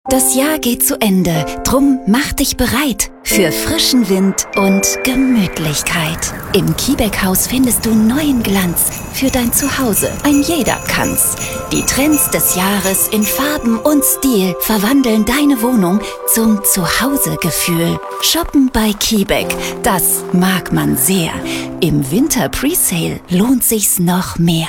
Das Jahr geht zu Ende, drum mach dich bereit für frischen Wind und Gemütlichkeit. Im Kiebeck-Haus findest du neuen Glanz für dein Zuhause. Ein jeder kann's. Die Trends des Jahres in Farben und Stil verwandeln deine Wohnung zum Zuhausegefühl. Shoppen bei Kiebeck, das mag man sehr. Im Winter Presale lohnt sich's noch mehr.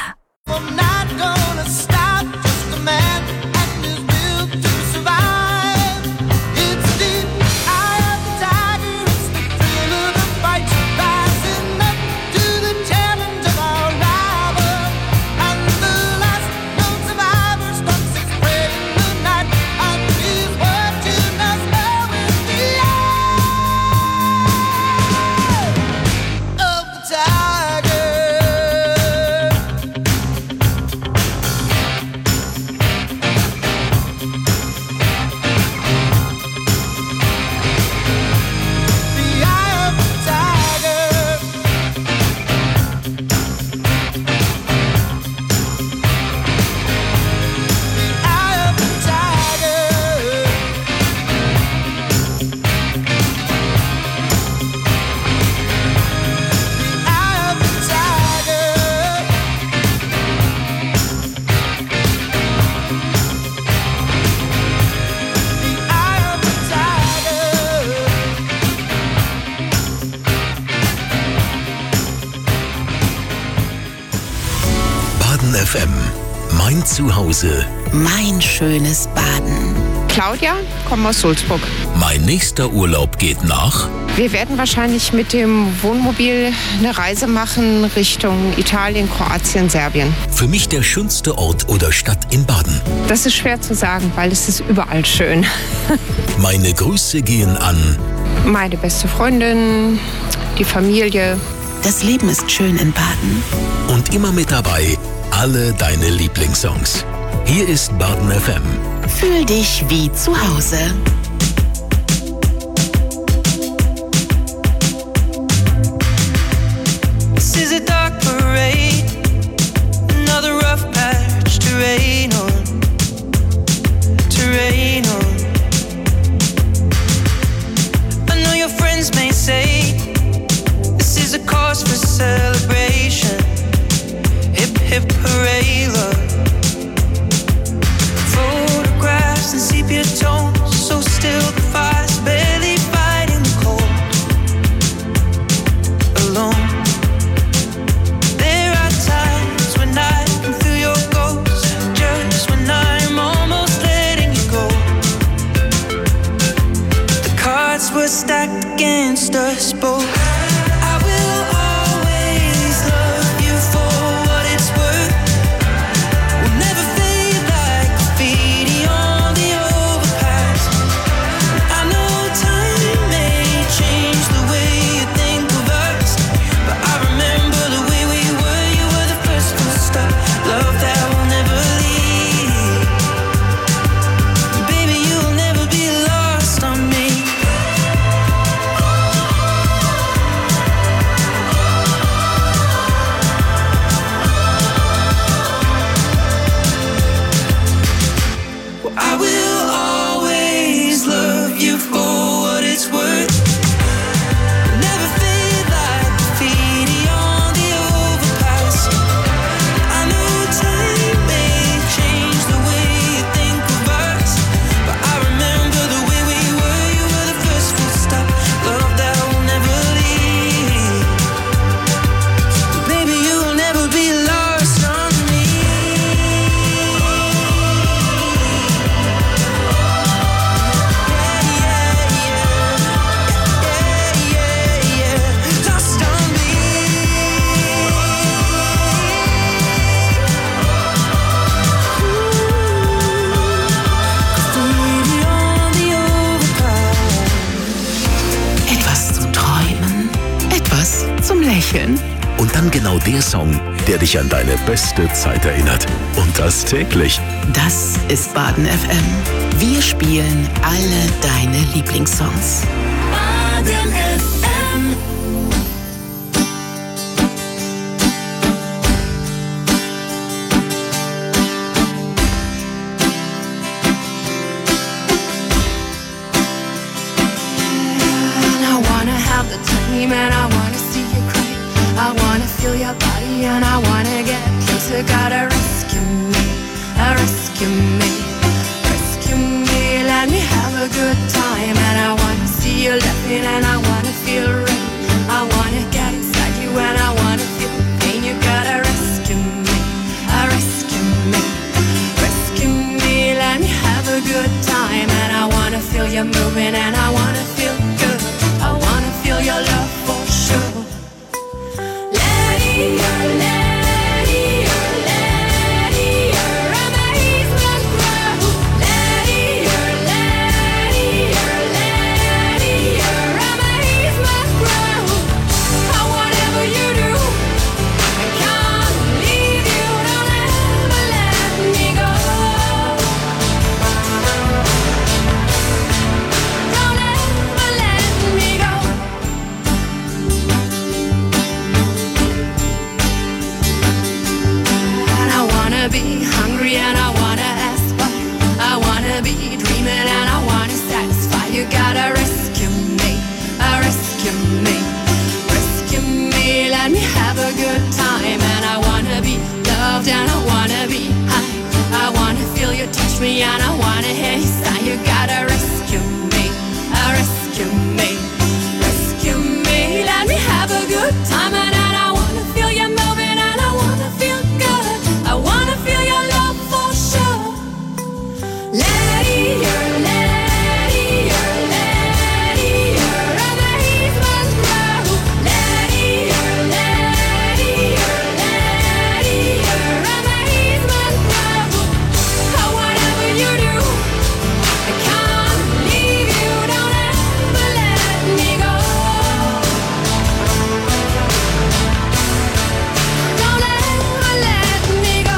FM. Mein Zuhause. Mein schönes Baden. Claudia, komme aus Sulzburg. Mein nächster Urlaub geht nach. Wir werden wahrscheinlich mit dem Wohnmobil eine Reise machen Richtung Italien, Kroatien, Serbien. Für mich der schönste Ort oder Stadt in Baden. Das ist schwer zu sagen, weil es ist überall schön. Meine Grüße gehen an meine beste Freundin, die Familie. Das Leben ist schön in Baden. Und immer mit dabei alle deine Lieblingssongs. Hier ist Baden FM. Fühl dich wie zu Hause. This is a dark parade, another rough patch to rain on, to rain on. I know your friends may say this is a cause for celebration. Hip hip hooray, love. Photographs and sepia tones, so still the fire's barely fighting the cold. Alone. There are times when I can feel your ghost, just when I'm almost letting you go. The cards were stacked against us both. Und dann genau der Song, der dich an deine beste Zeit erinnert. Und das täglich. Das ist Baden FM. Wir spielen alle deine Lieblingssongs. Baden FM. dream and I wanna see you cry. I wanna feel your body and I wanna get closer. Gotta rescue me, rescue me, rescue me. Let me have a good time and I wanna see you laughing and I wanna feel right. I wanna get inside you and I wanna feel pain. You gotta rescue me, rescue me, rescue me. Let me have a good time and I wanna feel you moving and I wanna feel good. I wanna feel your love for sure. Lady, you're lady, you're lady, your amazement grow. Lady, you're lady, you're lady, your amazement grow. Oh, whatever you do, I can't leave you. Don't ever let me go. Don't ever let me go. And I wanna be hungry and I wanna ask why. I wanna be dreaming and I wanna satisfy. You gotta rescue me, rescue me, rescue me. Let me have a good time and I wanna be loved and I wanna be high. I wanna feel you touch me and I wanna hear you sigh. You gotta rescue me, rescue me, rescue me. Let me have a good time and I wanna feel you moving and I wanna feel good. I wanna feel your love for sure. Lady, you're lady, you're lady, your amazement grow. Lady, you're lady, you're lady, your amazement grow. Oh, whatever you do, I can't leave you. Don't ever let me go. Don't ever let me go.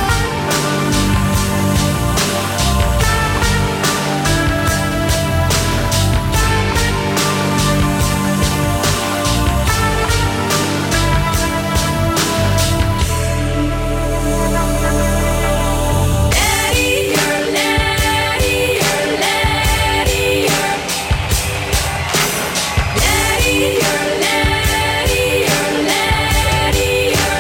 Lady, you're lady, you're lady, you're lady, you're lady, you're lady, you're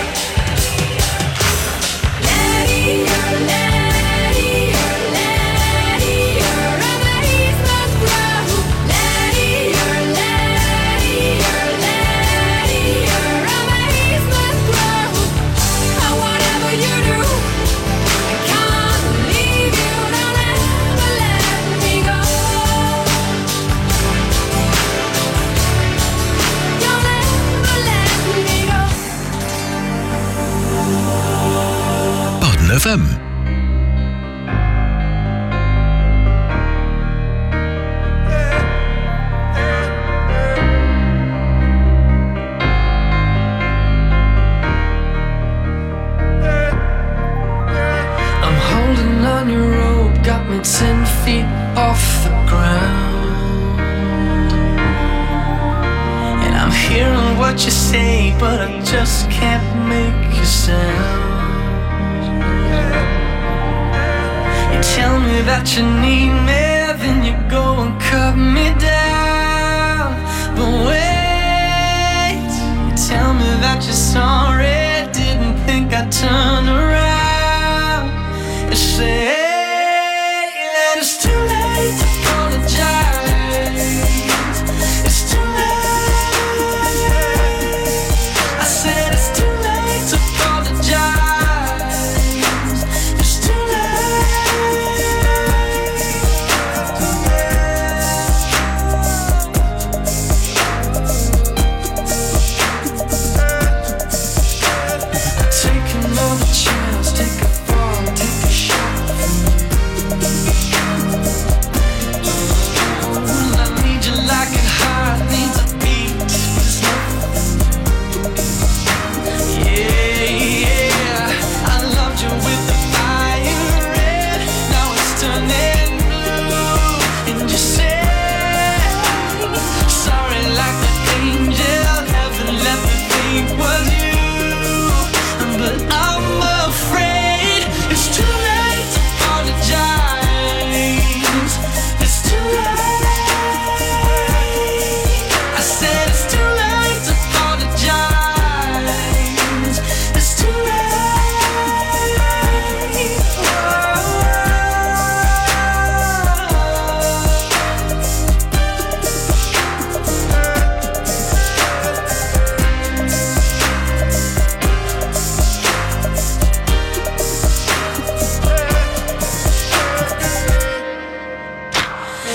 lady, you're lady, you're lady, your amazement grow. Lady, you're lady, you're lady, your amazement grow. Oh, whatever you do, I can't leave you. Don't ever let me go. Don't ever let me go. Baden FM. I'm holding on your rope, got me 10 feet off the ground. And I'm hearing what you say, but I just can't make a sound. You tell me that you need me, then you go and cut me down. But wait, you tell me that you're sorry, didn't think I'd turn around. You say that it's too late to apologize. It's too late. I said it's too late to apologize. It's too late.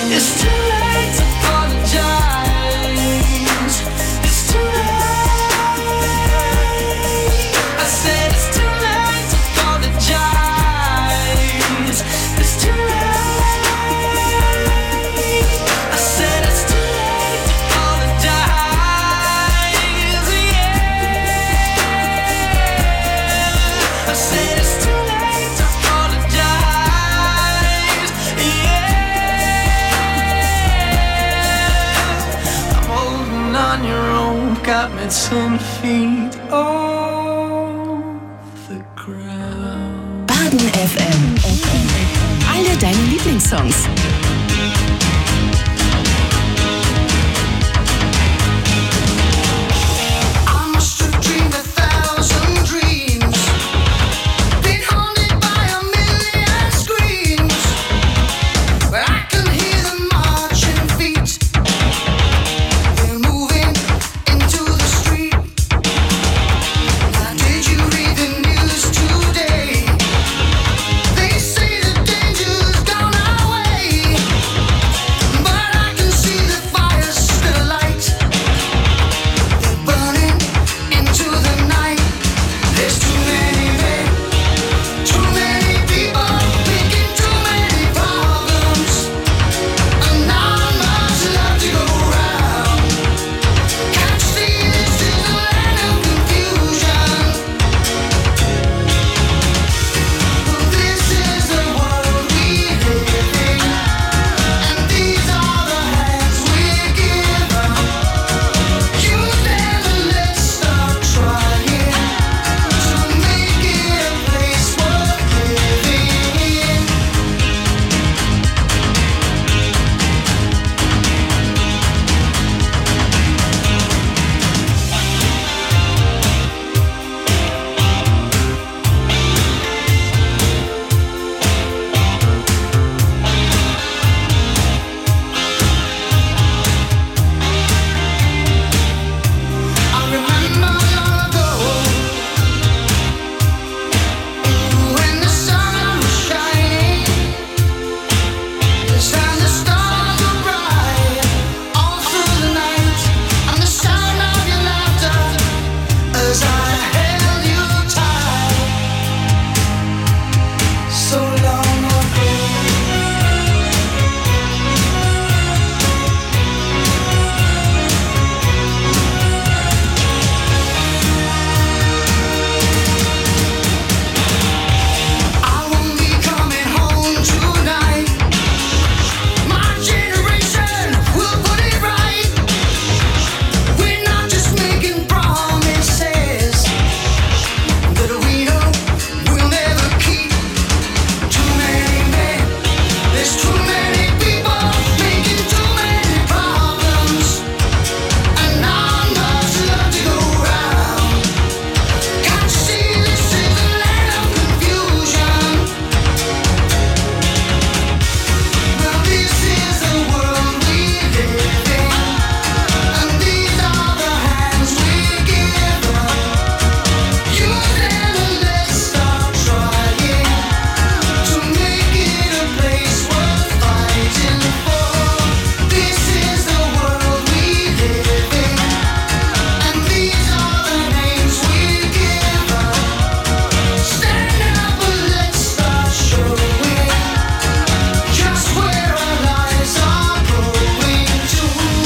It's too late to apologize. It's too late. I said it's too late to apologize. It's too late. I said it's too late to apologize. Yeah. I said it's too late to apologize. Yeah. I'm holding on your rope, got me 10 feet off the ground. Baden FM. Alle deine Lieblingssongs. I must have dreamed 1,000 dreams, been haunted by a million screams, but I can hear them marching feet. They're moving into the street. Now did you read the news today? They say the danger's gone away, but I can see the fire still light. They're burning into the night. There's too many men, too many people, making too many problems, and not much love to go round. Can't you see this is a land of confusion? Well, this is the world we live in, and these are the hands we're given. Use them and let's start trying to make it a place worth living in. I remember long ago when the sun was shining, and the stars were bright all through the night, and the sound of your laughter as I held you tight. So long ago. I won't be coming home tonight. My generation will put it right. We're not just making promises that we know we'll never keep. Too many men, there's too many people making too many problems, and not much love to go round. Can't you see this is a land of confusion? Well, this is the world we live in, and these are the hands we're given. Use them and let's start trying to make it a place worth fighting for. This is the world we live in, and these are the names we're given. Stand up and let's start showing just where our lives are going to.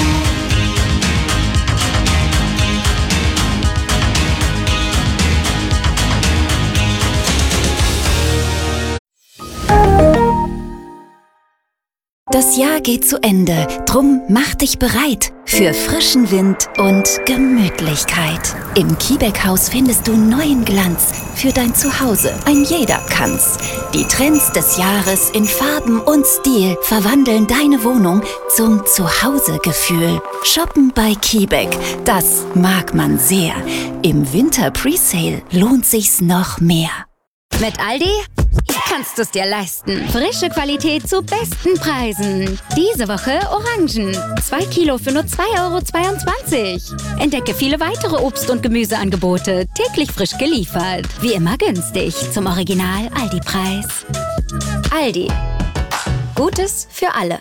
Das Jahr geht zu Ende, drum mach dich bereit für frischen Wind und Gemütlichkeit. Im Kiebeck-Haus findest du neuen Glanz für dein Zuhause. Ein jeder kann's. Die Trends des Jahres in Farben und Stil verwandeln deine Wohnung zum Zuhausegefühl. Shoppen bei Kiebeck, das mag man sehr. Im Winter-Presale lohnt sich's noch mehr. Mit Aldi kannst du es dir leisten. Frische Qualität zu besten Preisen. Diese Woche Orangen. 2 Kilo für nur 2,22 €. Entdecke viele weitere Obst- und Gemüseangebote. Täglich frisch geliefert. Wie immer günstig. Zum Original Aldi-Preis. Aldi. Gutes für alle.